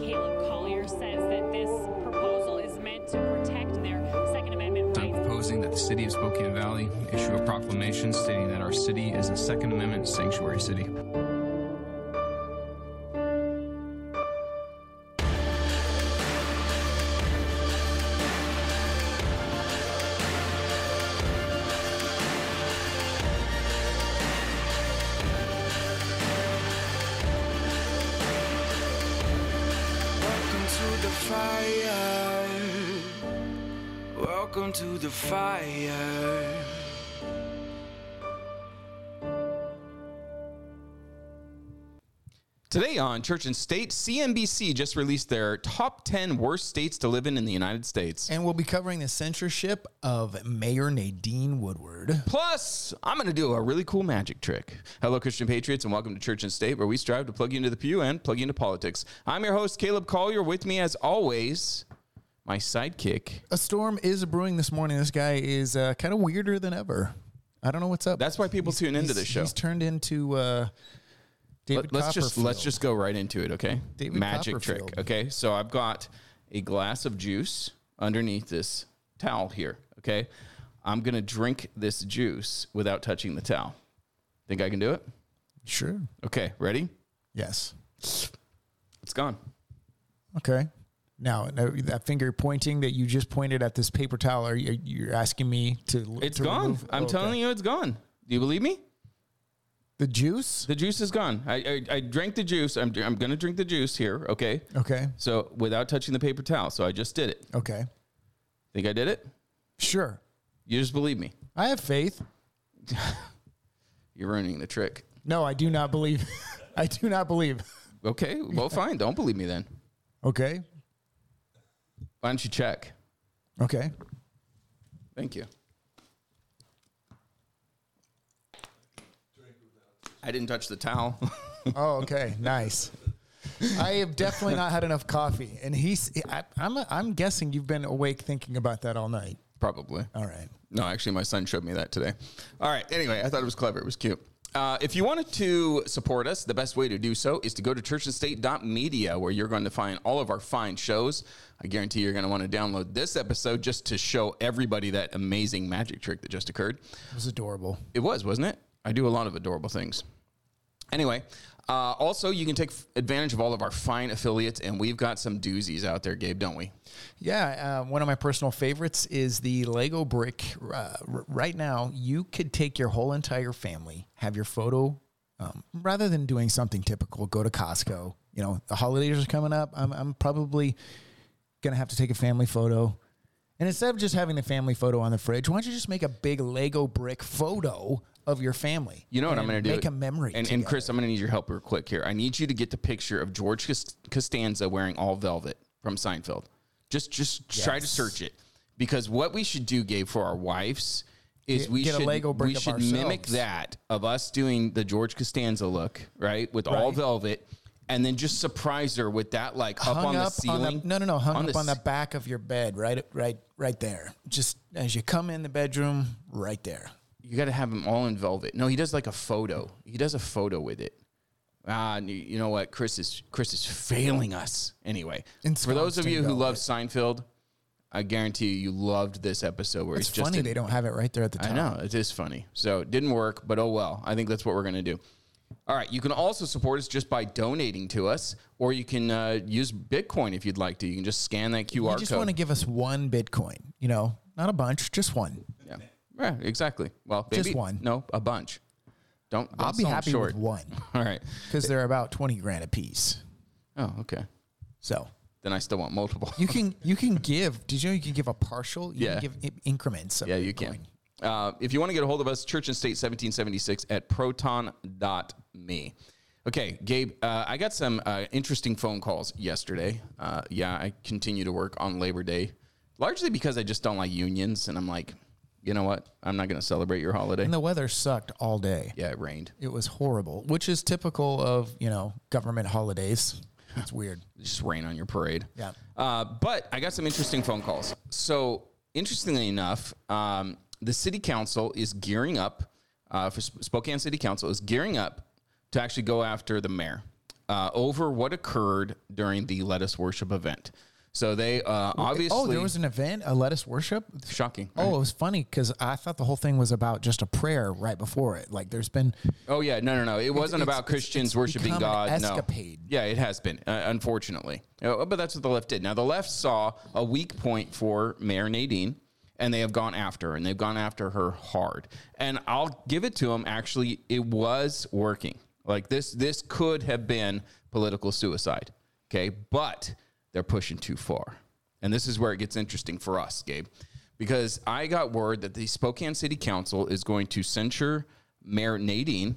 Caleb Collier says that this proposal is meant to protect their Second Amendment rights. I'm proposing that the city of Spokane Valley issue a proclamation stating that our city is a Second Amendment sanctuary city. Welcome to the fire. Today on Church and State, CNBC just released their top 10 worst states to live in the United States. And we'll be covering the censorship of Mayor Nadine Woodward. Plus, I'm going to do a really cool magic trick. Hello, Christian Patriots, and welcome to Church and State, where we strive to plug you into the pew and plug you into politics. I'm your host, Caleb Collier. With me, as always, my sidekick. A storm is brewing this morning. This guy is kind of weirder than ever. I don't know what's up. That's why people tune into the show. He's turned into David Copperfield. Let's just go right into it, okay? David Magic trick, okay? So I've got a glass of juice underneath this towel here, okay? I'm going to drink this juice without touching the towel. Think I can do it? Sure. Okay, ready? Yes. It's gone. Okay. Now, that finger pointing that you just pointed at this paper towel, you're asking me to It's to gone. remove? I'm telling you it's gone. Do you believe me? The juice? The juice is gone. I drank the juice. I'm going to drink the juice here, okay? Okay. So without touching the paper towel. So I just did it. Okay. Think I did it? Sure. You just believe me. I have faith. You're ruining the trick. No, I do not believe. I do not believe. Okay, well, fine. Don't believe me then. Okay. Why don't you check? Okay. Thank you. I didn't touch the towel. Oh, okay. Nice. I have definitely not had enough coffee. And I'm guessing you've been awake thinking about that all night. Probably. All right. No, actually, my son showed me that today. All right. Anyway, I thought it was clever. It was cute. If you wanted to support us, the best way to do so is to go to churchandstate.media, where you're going to find all of our fine shows. I guarantee you're going to want to download this episode just to show everybody that amazing magic trick that just occurred. It was adorable. It was, wasn't it? I do a lot of adorable things. Anyway, also, you can take advantage of all of our fine affiliates, and we've got some doozies out there, Gabe, don't we? Yeah, one of my personal favorites is the Lego brick. Right now, you could take your whole entire family, have your photo, rather than doing something typical, go to Costco. You know, the holidays are coming up. I'm probably going to have to take a family photo. And instead of just having the family photo on the fridge, why don't you just make a big Lego brick photo of your family? You know what I'm going to do? Make a memory. And Chris, I'm going to need your help real quick here. I need you to get the picture of George Costanza wearing all velvet from Seinfeld. Just try to search it, because what we should do, Gabe, for our wives is we should mimic that of us doing the George Costanza look, right, with all velvet, and then just surprise her with that, like hung up on the ceiling. Hung up on the back of your bed, right there. Just as you come in the bedroom, right there. You got to have him all in velvet. No, he does like a photo. He does a photo with it. You know what? Chris is failing us. Anyway, for those of you who love Seinfeld, I guarantee you loved this episode where it's just funny they don't have it right there at the top. I know, it is funny. So it didn't work, but oh well. I think that's what we're going to do. All right, you can also support us just by donating to us, or you can use Bitcoin if you'd like to. You can just scan that QR code. You just want to give us one Bitcoin, not a bunch, just one. Yeah, exactly. Well, maybe, just one. No, a bunch. Don't I'll be happy with one. All right. Because they're about $20,000 a piece. Oh, okay. So then I still want multiple. You can give. Did you know you can give a partial? You can give increments of you can. If you want to get a hold of us, Church and State 1776 at proton.me. Okay, Gabe, I got some interesting phone calls yesterday. I continue to work on Labor Day, largely because I just don't like unions, and I'm like, you know what? I'm not going to celebrate your holiday. And the weather sucked all day. Yeah, it rained. It was horrible, which is typical of, government holidays. It's weird. Just rain on your parade. Yeah. But I got some interesting phone calls. So, interestingly enough, the city council is gearing up, for Spokane City Council is gearing up to actually go after the mayor. over what occurred during the Let Us Worship event. So they obviously... Oh, there was an event, a Let Us Worship? Shocking. Oh, it was funny because I thought the whole thing was about just a prayer right before it. Like there's been... Oh, yeah. No. It wasn't about Christians worshiping God. An escapade. No. Yeah, it has been, unfortunately. But that's what the left did. Now, the left saw a weak point for Mayor Nadine, and they have gone after her, and they've gone after her hard. And I'll give it to them. Actually, it was working. Like this could have been political suicide. Okay, but they're pushing too far. And this is where it gets interesting for us, Gabe, because I got word that the Spokane City Council is going to censure Mayor Nadine.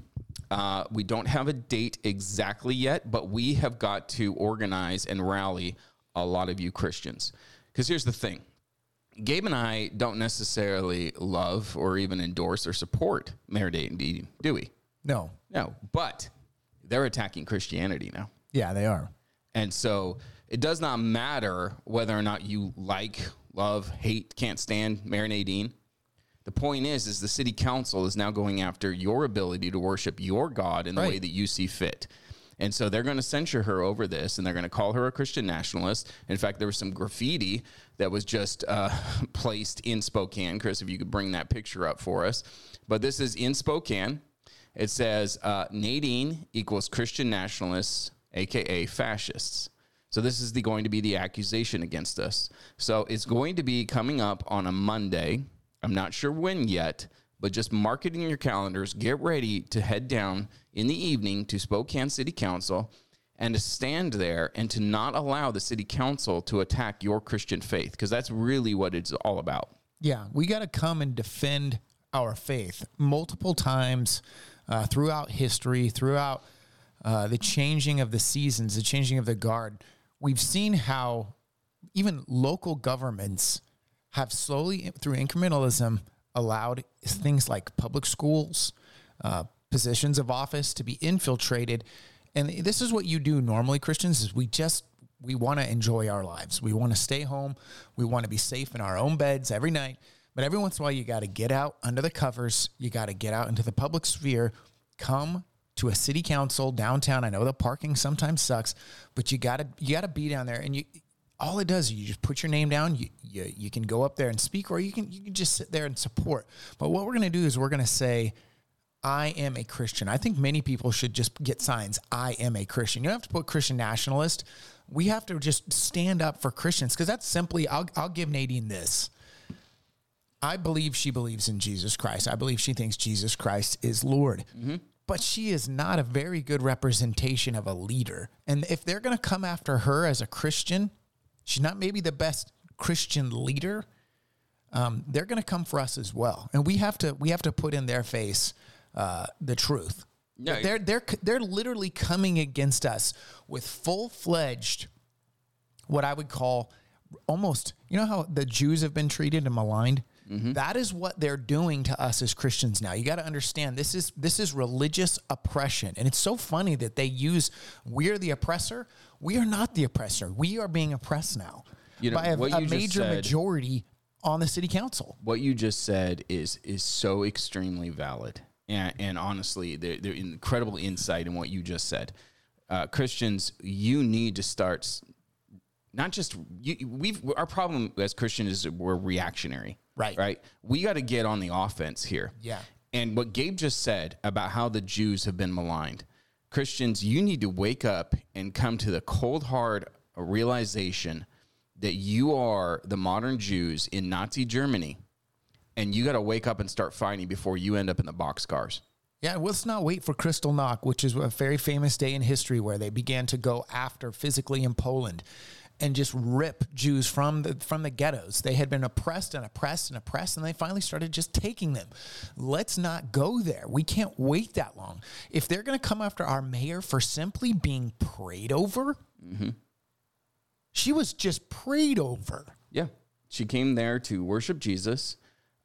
We don't have a date exactly yet, but we have got to organize and rally a lot of you Christians. Because here's the thing. Gabe and I don't necessarily love or even endorse or support Mayor Nadine, do we? No. No, but they're attacking Christianity now. Yeah, they are. And so it does not matter whether or not you like, love, hate, can't stand Mayor Nadine. The point is the city council is now going after your ability to worship your God in the way that you see fit. And so they're going to censure her over this, and they're going to call her a Christian nationalist. In fact, there was some graffiti that was just placed in Spokane. Chris, if you could bring that picture up for us. But this is in Spokane. It says Nadine equals Christian nationalists, a.k.a. fascists. So this is going to be the accusation against us. So it's going to be coming up on a Monday. I'm not sure when yet, but just mark it in your calendars. Get ready to head down in the evening to Spokane City Council and to stand there and to not allow the city council to attack your Christian faith, because that's really what it's all about. Yeah, we got to come and defend our faith multiple times throughout history, throughout the changing of the seasons, the changing of the guard. We've seen how even local governments have slowly, through incrementalism, allowed things like public schools, positions of office to be infiltrated. And this is what you do normally, Christians, is we want to enjoy our lives. We want to stay home. We want to be safe in our own beds every night. But every once in a while, you got to get out under the covers. You got to get out into the public sphere, come to a city council downtown. I know the parking sometimes sucks, but you gotta be down there, and all it does is you just put your name down. You can go up there and speak, or you can just sit there and support. But what we're gonna do is we're gonna say, I am a Christian. I think many people should just get signs. I am a Christian. You don't have to put Christian nationalist. We have to just stand up for Christians, because that's simply. I'll give Nadine this. I believe she believes in Jesus Christ. I believe she thinks Jesus Christ is Lord. Mm-hmm. But she is not a very good representation of a leader. And if they're going to come after her as a Christian, she's not maybe the best Christian leader. They're going to come for us as well. And we have to put in their face the truth. Yeah. They're literally coming against us with full-fledged, what I would call almost, you know how the Jews have been treated and maligned? Mm-hmm. That is what they're doing to us as Christians now. You got to understand, this is religious oppression. And it's so funny that they use, we're the oppressor. We are not the oppressor. We are being oppressed now by a major majority on the city council. What you just said is so extremely valid. And honestly, they're incredible insight in what you just said. Christians, you need to start, not just, our problem as Christians is we're reactionary. Right. We got to get on the offense here. Yeah. And what Gabe just said about how the Jews have been maligned, Christians, you need to wake up and come to the cold, hard realization that you are the modern Jews in Nazi Germany, and you got to wake up and start fighting before you end up in the boxcars. Yeah, let's not wait for Kristallnacht, which is a very famous day in history where they began to go after physically in Poland and just rip Jews from the ghettos. They had been oppressed and oppressed and oppressed, and they finally started just taking them. Let's not go there. We can't wait that long. If they're going to come after our mayor for simply being prayed over, mm-hmm. She was just prayed over. Yeah. She came there to worship Jesus.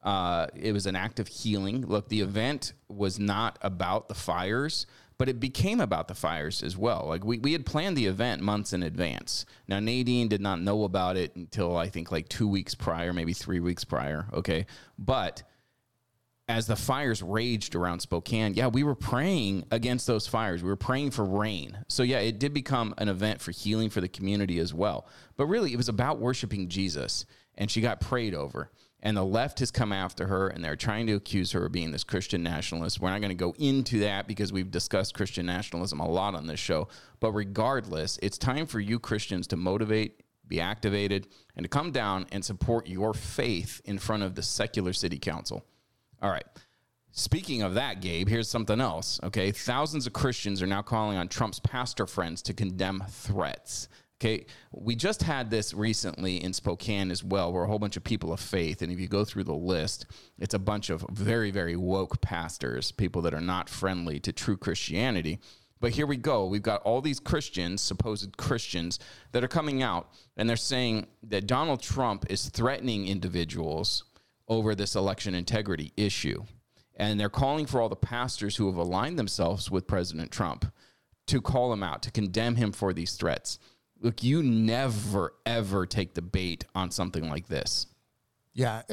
It was an act of healing. Look, the event was not about the fires, but it became about the fires as well. Like we had planned the event months in advance. Now, Nadine did not know about it until I think like 2 weeks prior, maybe 3 weeks prior. Okay. But as the fires raged around Spokane, we were praying against those fires. We were praying for rain. So it did become an event for healing for the community as well. But really, it was about worshiping Jesus, and she got prayed over. And the left has come after her, and they're trying to accuse her of being this Christian nationalist. We're not going to go into that because we've discussed Christian nationalism a lot on this show. But regardless, it's time for you Christians to motivate, be activated, and to come down and support your faith in front of the secular city council. All right. Speaking of that, Gabe, here's something else, okay? Thousands of Christians are now calling on Trump's pastor friends to condemn threats. Okay, we just had this recently in Spokane as well, where a whole bunch of people of faith, and if you go through the list, it's a bunch of very, very woke pastors, people that are not friendly to true Christianity. But here we go. We've got all these Christians, supposed Christians, that are coming out, and they're saying that Donald Trump is threatening individuals over this election integrity issue. And they're calling for all the pastors who have aligned themselves with President Trump to call him out, to condemn him for these threats. Look, you never, ever take the bait on something like this. Yeah,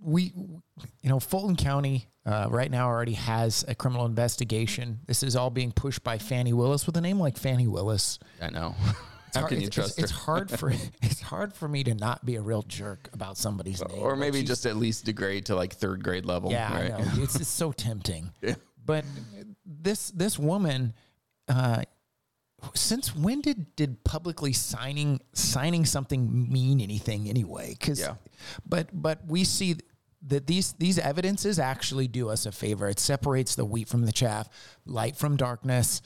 Fulton County right now already has a criminal investigation. This is all being pushed by Fani Willis. With a name like Fani Willis, I know. How can you trust her? It's hard for me to not be a real jerk about somebody's name. Or maybe just at least degrade to like third grade level. Yeah, right? I know. It's so tempting. Yeah. But this woman. Since when did publicly signing something mean anything anyway? But we see that these evidences actually do us a favor. It separates the wheat from the chaff, light from darkness.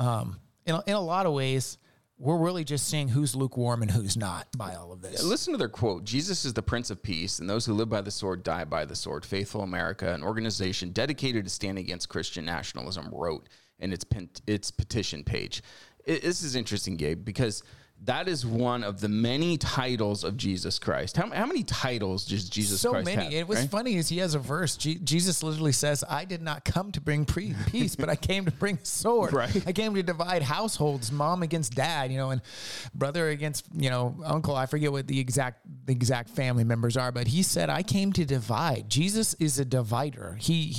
In a lot of ways, we're really just seeing who's lukewarm and who's not by all of this. Listen to their quote. Jesus is the Prince of Peace, and those who live by the sword die by the sword. Faithful America, an organization dedicated to standing against Christian nationalism, wrote in its petition page. This is interesting, Gabe, because that is one of the many titles of Jesus Christ. How many titles does Jesus Christ have? So many. What's funny is he has a verse. Jesus literally says, I did not come to bring peace, but I came to bring a sword. Right. I came to divide households, mom against dad, and brother against, uncle. I forget what the exact family members are, but he said, I came to divide. Jesus is a divider.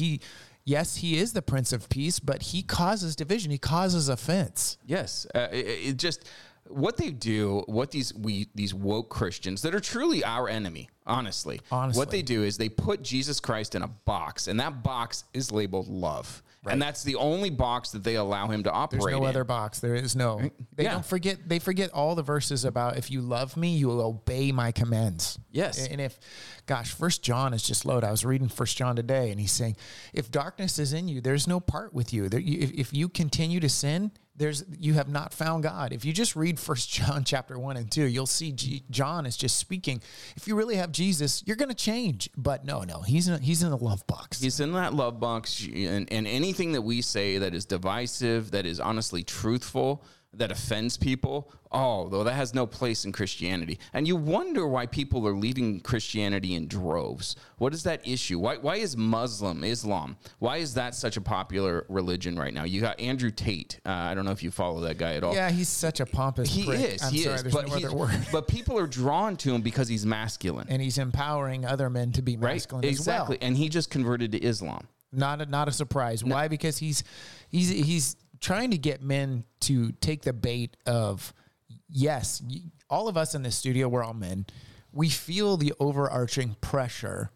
Yes, he is the Prince of Peace, but he causes division. He causes offense. Yes. It just, what they do, what these woke Christians that are truly our enemy, honestly, what they do is they put Jesus Christ in a box, and that box is labeled love. Right. And that's the only box that they allow him to operate in. There's no other box. There is no. They forget all the verses about if you love me, you will obey my commands. Yes. And 1 John is just loaded. I was reading 1 John today, and he's saying, if darkness is in you, there's no part with you. If you continue to sin, you have not found God. If you just read 1 John chapter 1 and 2, you'll see John is just speaking. If you really have Jesus, you're going to change. But no, he's in the love box. He's in that love box, and anything that we say that is divisive, that is honestly truthful, that offends people, though that has no place in Christianity. And you wonder why people are leaving Christianity in droves. What is that issue? Why is Islam, why is that such a popular religion right now? You got Andrew Tate. I don't know if you follow that guy at all. Yeah, he's such a pompous prick. He is. There's no other word. But people are drawn to him because he's masculine. And he's empowering other men to be masculine as well. Exactly. And he just converted to Islam. Not a surprise. No. Why? Because he's trying to get men to take the bait of, yes, all of us in this studio, we're all men. We feel the overarching pressure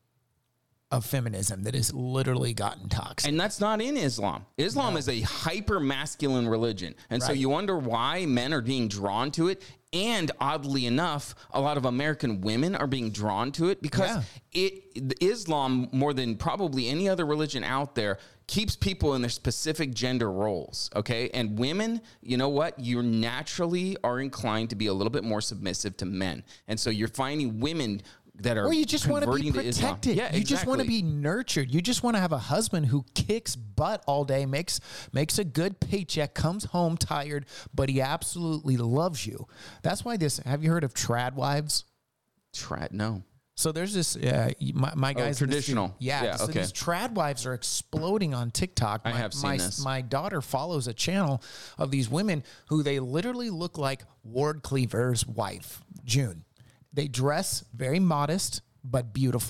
of feminism that has literally gotten toxic. And that's not in Islam. Islam is a hyper-masculine religion. And so you wonder why men are being drawn to it. And oddly enough, a lot of American women are being drawn to it because Islam, more than probably any other religion out there, keeps people in their specific gender roles, okay? And women, you know what? You naturally are inclined to be a little bit more submissive to men. And so you're finding women that are you just want to be protected. Yeah, exactly. You just want to be nurtured. You just want to have a husband who kicks butt all day, makes a good paycheck, comes home tired, but he absolutely loves you. That's why have you heard of trad wives? No. So there's this, my guys. Traditional. So these trad wives are exploding on TikTok. I have seen this. My daughter follows a channel of these women who they literally look like Ward Cleaver's wife, June. They dress very modest, but beautiful.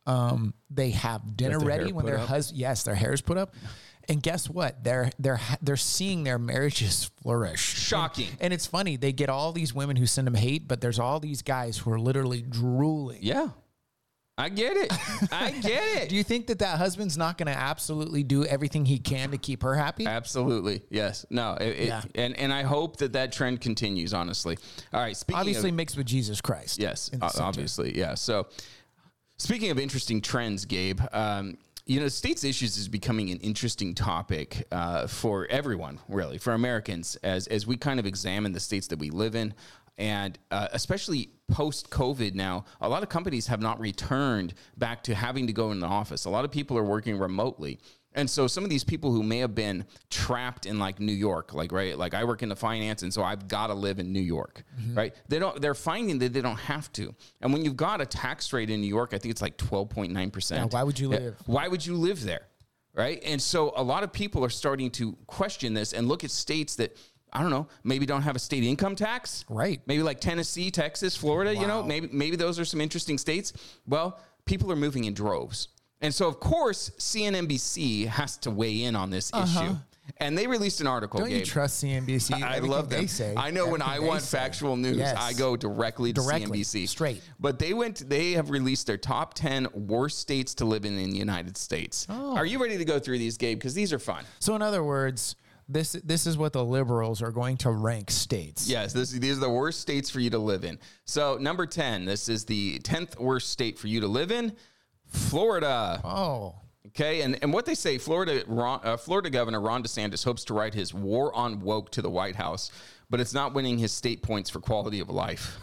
They have dinner their ready hair when put their up? yes, their hair is put up. And guess what? They're seeing their marriages flourish. Shocking. And it's funny. They get all these women who send them hate, but there's all these guys who are literally drooling. Yeah. I get it. I get it. Do you think that husband's not going to absolutely do everything he can to keep her happy? Absolutely. Yes. No. Yeah. And I hope that trend continues, honestly. All right. Obviously mixed with Jesus Christ. Yes. in the center. Obviously. Yeah. So speaking of interesting trends, Gabe, states issues is becoming an interesting topic for everyone, really, for Americans, as we kind of examine the states that we live in. And especially post-COVID now, a lot of companies have not returned back to having to go in the office. A lot of people are working remotely. And so some of these people who may have been trapped in like New York, like I work in the finance, and so I've got to live in New York, right? They're finding that they don't have to. And when you've got a tax rate in New York, I think it's like 12.9%. Yeah, why would you live? Why would you live there? Right? And so a lot of people are starting to question this and look at states that, I don't know, maybe don't have a state income tax. Right. Maybe like Tennessee, Texas, Florida, Wow. maybe those are some interesting states. Well, people are moving in droves. And so, of course, CNBC has to weigh in on this issue. And they released an article, Don't you Gabe. trust CNBC? I Everything love them. They say, I know when I everything want they say. factual news, Yes. I go directly to CNBC. Straight. But they have released their top 10 worst states to live in the United States. Oh. Are you ready to go through these, Gabe? Because these are fun. So in other words, this is what the liberals are going to rank states. Yes, these are the worst states for you to live in. So number 10, this is the 10th worst state for you to live in, Florida. Oh. Okay, and what they say, Florida Governor Ron DeSantis hopes to write his war on woke to the White House, but it's not winning his state points for quality of life.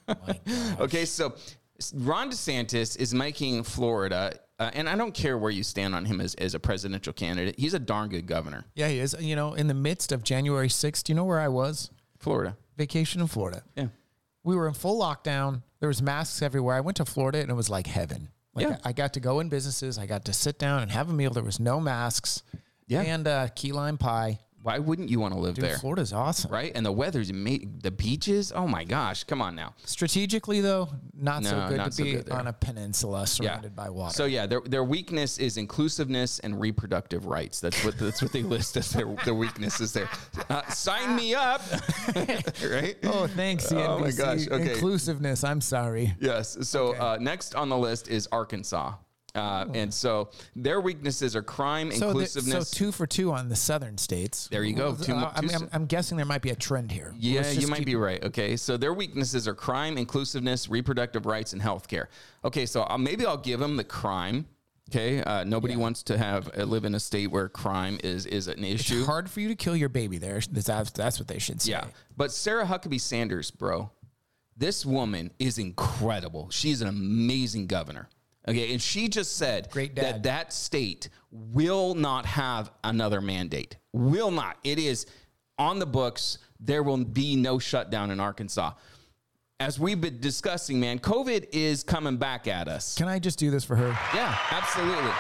Okay, so Ron DeSantis is making Florida, and I don't care where you stand on him as a presidential candidate, he's a darn good governor. Yeah, he is. You know, in the midst of January 6th, do you know where I was? Florida. Vacation in Florida. Yeah. We were in full lockdown. There was masks everywhere. I went to Florida and it was like heaven. Like Yeah. I got to go in businesses. I got to sit down and have a meal. There was no masks. Yeah. And key lime pie. Why wouldn't you want to live Dude, there? Florida's awesome. Right? And the weather's the beaches. Oh my gosh. Come on now. Strategically, though, not so No, good not to so be good there. on a peninsula surrounded by water. So yeah, their weakness is inclusiveness and reproductive rights. That's what they list as their weaknesses there. Sign me up. Right? Oh, thanks, CNBC. Oh my gosh. Okay. Inclusiveness. I'm sorry. Yes. So next on the list is Arkansas. And so their weaknesses are crime, inclusiveness. So 2 for 2 on the southern states. There you go. I'm guessing there might be a trend here. Yeah, Let's you just might be right. Okay, so their weaknesses are crime, inclusiveness, reproductive rights, and healthcare. Okay, so maybe I'll give them the crime. Okay, nobody wants to live in a state where crime is an issue. It's hard for you to kill your baby there. That's what they should say. Yeah, but Sarah Huckabee Sanders, bro, this woman is incredible. She's an amazing governor. Okay, and she just said Great dad. that state will not have another mandate. Will not. It is on the books. There will be no shutdown in Arkansas. As we've been discussing, man, COVID is coming back at us. Can I just do this for her? Yeah, absolutely.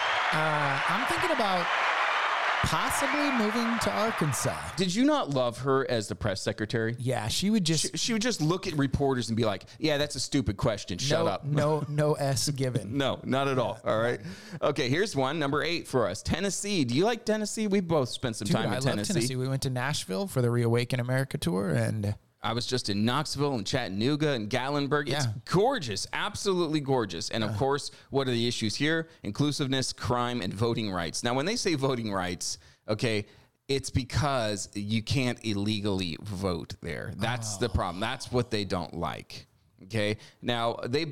I'm thinking about possibly moving to Arkansas. Did you not love her as the press secretary? Yeah, she would just She would just look at reporters and be like, yeah, that's a stupid question. Shut up. No S given. No, not at all. All right. Okay, here's one, number 8 for us. Tennessee. Do you like Tennessee? We both spent some Dude, time I in love Tennessee. We went to Nashville for the Reawaken America tour, and I was just in Knoxville and Chattanooga and Gatlinburg. It's Yeah. gorgeous, absolutely gorgeous. And of course, what are the issues here? Inclusiveness, crime, and voting rights. Now, when they say voting rights, okay, it's because you can't illegally vote there. That's the problem. That's what they don't like. Okay. Now they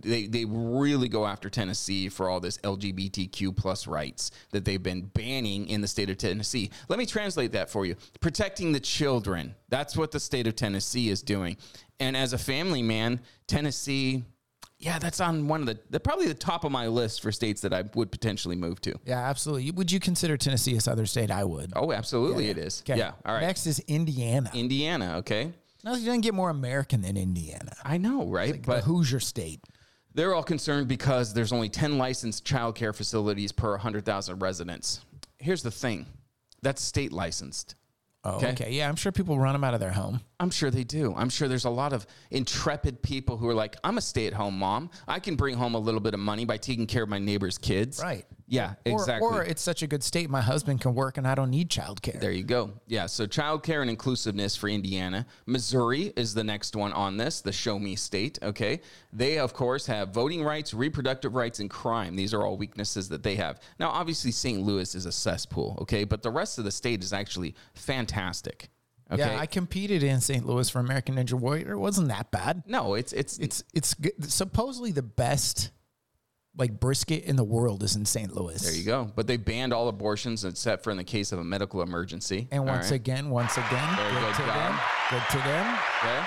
really go after Tennessee for all this LGBTQ plus rights that they've been banning in the state of Tennessee. Let me translate that for you. Protecting the children. That's what the state of Tennessee is doing. And as a family man, Tennessee, yeah, that's on one of the probably the top of my list for states that I would potentially move to. yeah, absolutely. Would you consider Tennessee a southern state? I would. Oh, absolutely it is. Okay. Yeah. All right. Next is Indiana. Indiana. Okay. No, you doesn't get more American than Indiana. I know, right? But the Hoosier state. They're all concerned because there's only 10 licensed childcare facilities per 100,000 residents. Here's the thing. That's state licensed. Oh, Okay. okay. Yeah, I'm sure people run them out of their home. I'm sure they do. I'm sure there's a lot of intrepid people who are like, I'm a stay-at-home mom. I can bring home a little bit of money by taking care of my neighbor's kids. Right. Yeah, exactly. Or it's such a good state, my husband can work and I don't need childcare. There you go. Yeah, so childcare and inclusiveness for Indiana. Missouri is the next one on this, the show me state, okay? They, of course, have voting rights, reproductive rights, and crime. These are all weaknesses that they have. Now, obviously, St. Louis is a cesspool, okay? But the rest of the state is actually fantastic. Okay. Yeah, I competed in St. Louis for American Ninja Warrior. It wasn't that bad. No, it's good. Supposedly the best like brisket in the world is in St. Louis. There you go. But they banned all abortions except for in the case of a medical emergency. And once again, Very good good to job. them. Good to them.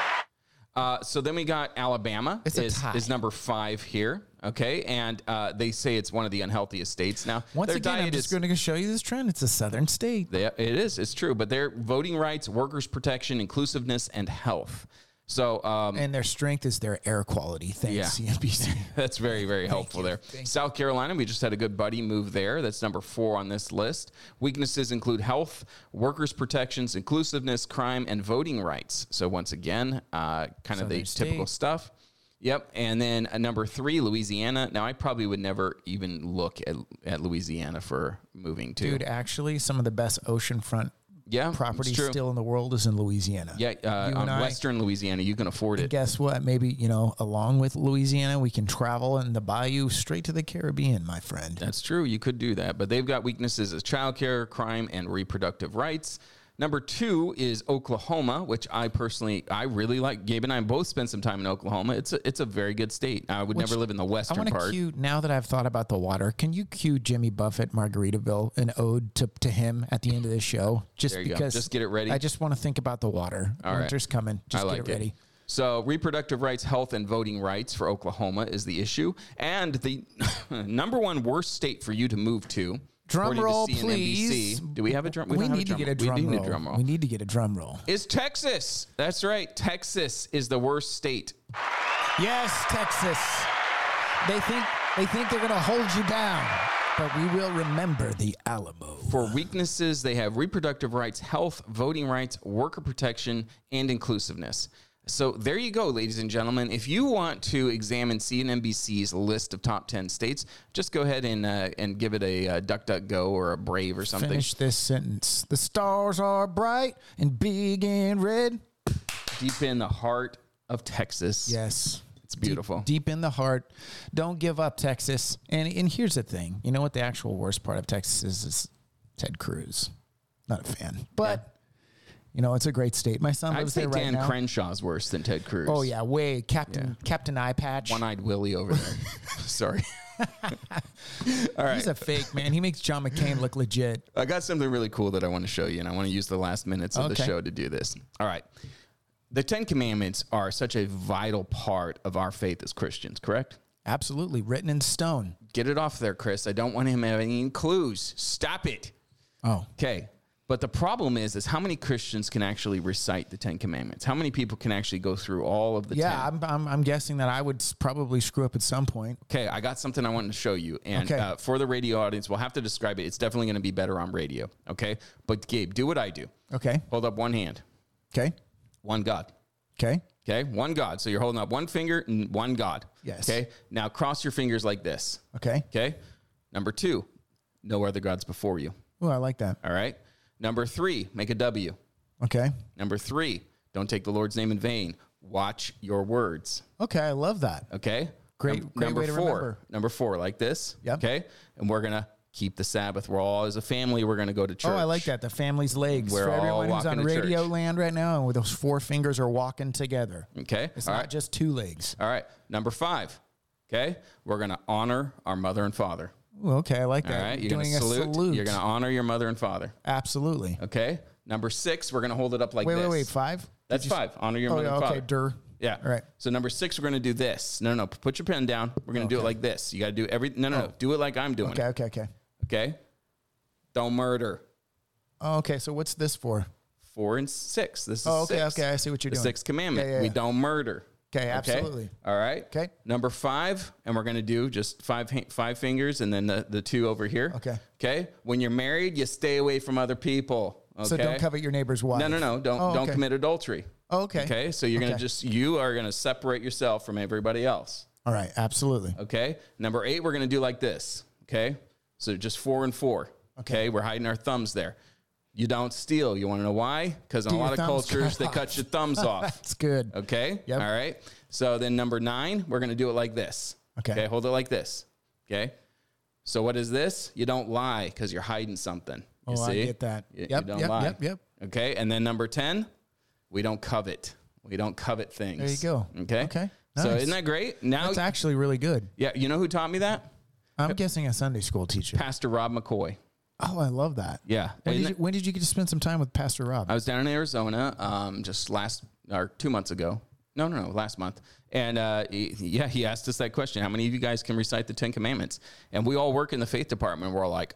Okay. So then we got Alabama It's a tie. is number 5 here. Okay. And they say it's one of the unhealthiest states. Now, Once their again, I'm diet just is, going to show you this trend. It's a southern state. it is. It's true. But their voting rights, workers' protection, inclusiveness, and health. So, And their strength is their air quality. Thanks, Yeah. CNBC. that's very, very helpful there. South Carolina, we just had a good buddy move there. That's number 4 on this list. Weaknesses include health, workers' protections, inclusiveness, crime, and voting rights. So once again, kind of the Southern typical state. stuff. Yep. And then number 3, Louisiana. Now, I probably would never even look at Louisiana for moving to. Dude, actually, some of the best oceanfront yeah, property it's true. still in the world is in Louisiana. Yeah, on and I- western Louisiana, you can afford it. Guess what? Maybe, along with Louisiana, we can travel in the bayou straight to the Caribbean, my friend. That's true. You could do that. But they've got weaknesses as childcare, crime, and reproductive rights. Number 2 is Oklahoma, which I really like. Gabe and I both spent some time in Oklahoma. It's a very good state. I would never live in the I western want to part. cue, now that I've thought about the water, can you cue Jimmy Buffett, Margaritaville, an ode to him at the end of this show? Just There you go. because Just get it ready. I just want to think about the water. All right. Winter's coming. Just I get like it ready. So reproductive rights, health, and voting rights for Oklahoma is the issue. And the number 1 worst state for you to move to, Drum according to roll, CNBC. please. Do we have a drum? We don't have need to get a drum We do roll. need a drum roll. We need to get a drum roll. Is Texas. That's right. Texas is the worst state. Yes, Texas. They think they're going to hold you down, but we will remember the Alamo. For weaknesses, they have reproductive rights, health, voting rights, worker protection, and inclusiveness. So there you go, ladies and gentlemen. If you want to examine CNBC's list of top 10 states, just go ahead and give it a DuckDuckGo or a Brave or something. Finish this sentence. The stars are bright and big and red. Deep in the heart of Texas. Yes. It's beautiful. Deep in the heart. Don't give up, Texas. And here's the thing. You know what the actual worst part of Texas is Ted Cruz. Not a fan. But, it's a great state. My son I'd lives say there right Dan now. Crenshaw's worse than Ted Cruz. Oh, yeah. Way. Captain Eye Patch. One-eyed Willie over there. Sorry. All right. He's a fake, man. He makes John McCain look legit. I got something really cool that I want to show you, and I want to use the last minutes of the Okay. show to do this. All right. The 10 Commandments are such a vital part of our faith as Christians, correct? Absolutely. Written in stone. Get it off there, Chris. I don't want him having any clues. Stop it. Oh. Okay. But the problem is how many Christians can actually recite the 10 Commandments? How many people can actually go through all of the 10? Yeah, I'm guessing that I would probably screw up at some point. Okay, I got something I wanted to show you. And Okay. for the radio audience, we'll have to describe it. It's definitely going to be better on radio. Okay? But Gabe, do what I do. Okay. Hold up one hand. Okay. One God. Okay. Okay, one God. So you're holding up one finger and one God. Yes. Okay, now cross your fingers like this. Okay. Okay, number 2, no other gods before you. Oh, I like that. All right. Number 3, make a W. Okay. Number 3, don't take the Lord's name in vain. Watch your words. Okay, I love that. Okay. Great number way to 4. remember. Number 4, like this. Yep. Okay, and we're gonna keep the Sabbath. We're all as a family. We're gonna go to church. Oh, I like that. The family's legs. We're For all everyone who's walking on to radio church. land right now, and with those 4 fingers are walking together. Okay. It's all not right. just 2 legs. All right. Number 5. Okay, we're gonna honor our mother and father. Ooh, okay, I like All that. right, you're Doing going to a salute. You're going to honor your mother and father. Absolutely. Okay. Number 6, we're going to hold it up like this. Wait. 5? That's 5. Honor your Oh, mother yeah, and okay. father. Dur. Yeah. All right. So number 6, we're going to do this. No. Put your pen down. We're going to do it like this. You got to do every. No. Do it like I'm doing it. Okay. Okay. Don't murder. Oh, okay, so what's this for? 4 and 6. This is Oh, okay, 6. okay. I see what you're The doing. 6th commandment. Yeah. We don't murder. Okay, absolutely. All right. Okay. Number 5, and we're going to do just five fingers and then the 2 over here. Okay. Okay. When you're married, you stay away from other people. Okay. So don't covet your neighbor's wife. No. Don't Oh, don't okay. commit adultery. Oh, okay. Okay. So you're going to you are going to separate yourself from everybody else. All right. Absolutely. Okay. Number 8, we're going to do like this. Okay. So just 4 and 4. Okay. We're hiding our thumbs there. You don't steal. You want to know why? Because in a lot of cultures, they cut your thumbs off. That's good. Okay. Yep. All right. So then number 9, we're going to do it like this. Okay. Hold it like this. Okay. So what is this? You don't lie because you're hiding something. You see? I get that. You Yep. don't lie. Yep. Okay. And then number 10, we don't covet. We don't covet things. There you go. Okay. Okay. So Nice. isn't that great? Now, That's actually really good. yeah. You know who taught me that? I'm guessing a Sunday school teacher. Pastor Rob McCoy. Oh, I love that. Yeah. When did you get to spend some time with Pastor Rob? I was down in Arizona just 2 months ago. No, last month. And he asked us that question. How many of you guys can recite the 10 Commandments? And we all work in the faith department. We're all like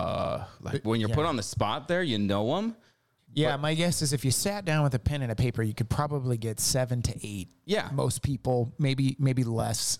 when you're put on the spot there, you know them. Yeah, my guess is if you sat down with a pen and a paper, you could probably get 7 to 8. Yeah. Most people, maybe less,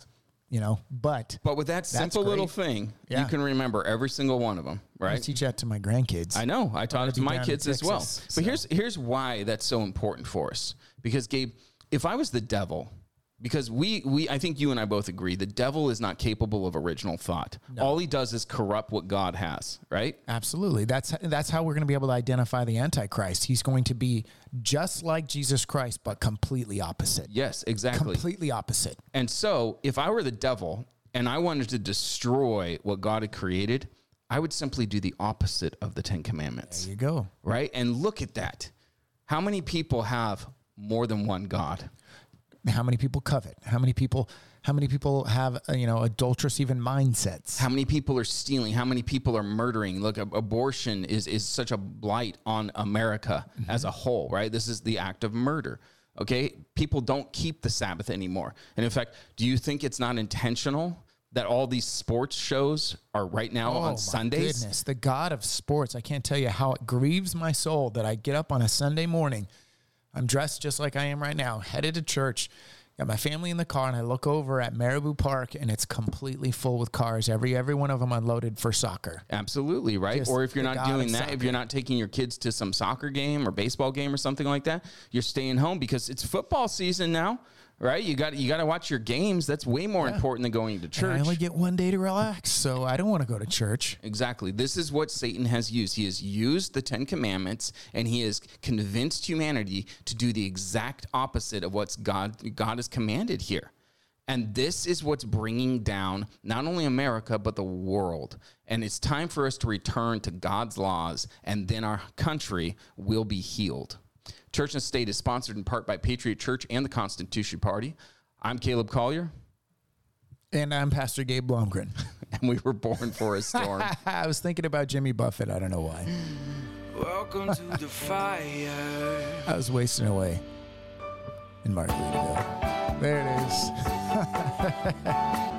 but with that simple little great. thing, Yeah. you can remember every single one of them, I right? teach that to my grandkids. I know. I taught it to be my down in kids as well. Texas, But so. here's why that's so important for us. Because Gabe, if I was the devil, because I think you and I both agree, the devil is not capable of original thought. All he does is corrupt what God has, right? Absolutely. That's how we're going to be able to identify the Antichrist. He's going to be just like Jesus Christ, but completely opposite. Yes, exactly. Completely opposite. And so if I were the devil and I wanted to destroy what God had created, I would simply do the opposite of the 10 Commandments. There you go. Right? And look at that. How many people have more than one God? How many people covet? How many people have adulterous even mindsets? How many people are stealing? How many people are murdering? Look, abortion is such a blight on America as a whole, right? This is the act of murder. Okay? People don't keep the Sabbath anymore. And in fact, do you think it's not intentional that all these sports shows are right now on Sundays? Goodness, the God of sports. I can't tell you how it grieves my soul that I get up on a Sunday morning. I'm dressed just like I am right now, headed to church, got my family in the car, and I look over at Marabou Park, and it's completely full with cars, every one of them unloaded for soccer. Absolutely, right? Just or if you're the not God doing of that, soccer. if you're not taking your kids to some soccer game or baseball game or something like that, you're staying home because it's football season now, right? You got to watch your games. That's way more important than going to And church. I only get one day to relax, so I don't want to go to church. Exactly. This is what Satan has used. He has used the 10 Commandments, and he has convinced humanity to do the exact opposite of what God has commanded here. And this is what's bringing down not only America, but the world. And it's time for us to return to God's laws, and then our country will be healed. Church and State is sponsored in part by Patriot Church and the Constitution Party. I'm Caleb Collier. And I'm Pastor Gabe Blomgren. And we were born for a storm. I was thinking about Jimmy Buffett. I don't know why. Welcome to the fire. I was wasting away in Margaritaville. There it is.